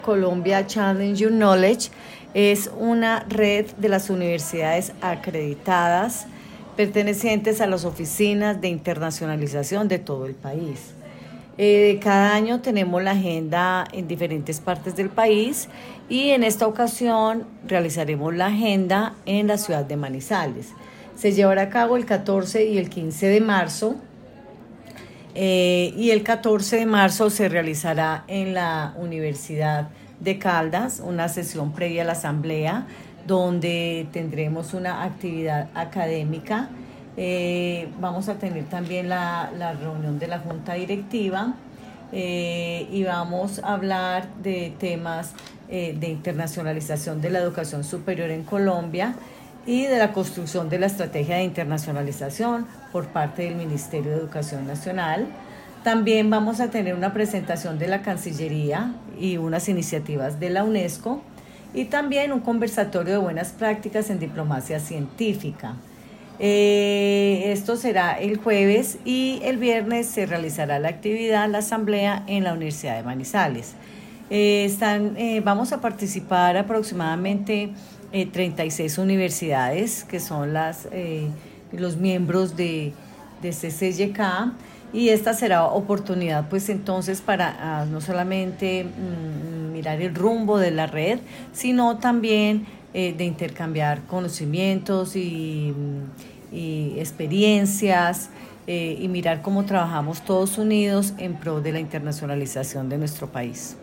Colombia Challenge Your Knowledge es una red de las universidades acreditadas pertenecientes a las oficinas de internacionalización de todo el país. Cada año tenemos la agenda en diferentes partes del país y en esta ocasión realizaremos la agenda en la ciudad de Manizales. Se llevará a cabo el 14 y el 15 de marzo. Y el 14 de marzo se realizará en la Universidad de Caldas una sesión previa a la asamblea donde tendremos una actividad académica. Vamos a tener también la reunión de la junta directiva y vamos a hablar de temas de internacionalización de la educación superior en Colombia y de la construcción de la estrategia de internacionalización por parte del Ministerio de Educación Nacional. También vamos a tener una presentación de la Cancillería y unas iniciativas de la UNESCO y también un conversatorio de buenas prácticas en diplomacia científica. Esto será el jueves y el viernes se realizará la actividad, la asamblea en la Universidad de Manizales. Vamos a participar aproximadamente 36 universidades que son los miembros de CCYK, y esta será oportunidad pues entonces para no solamente mirar el rumbo de la red, sino también de intercambiar conocimientos y experiencias y mirar cómo trabajamos todos unidos en pro de la internacionalización de nuestro país.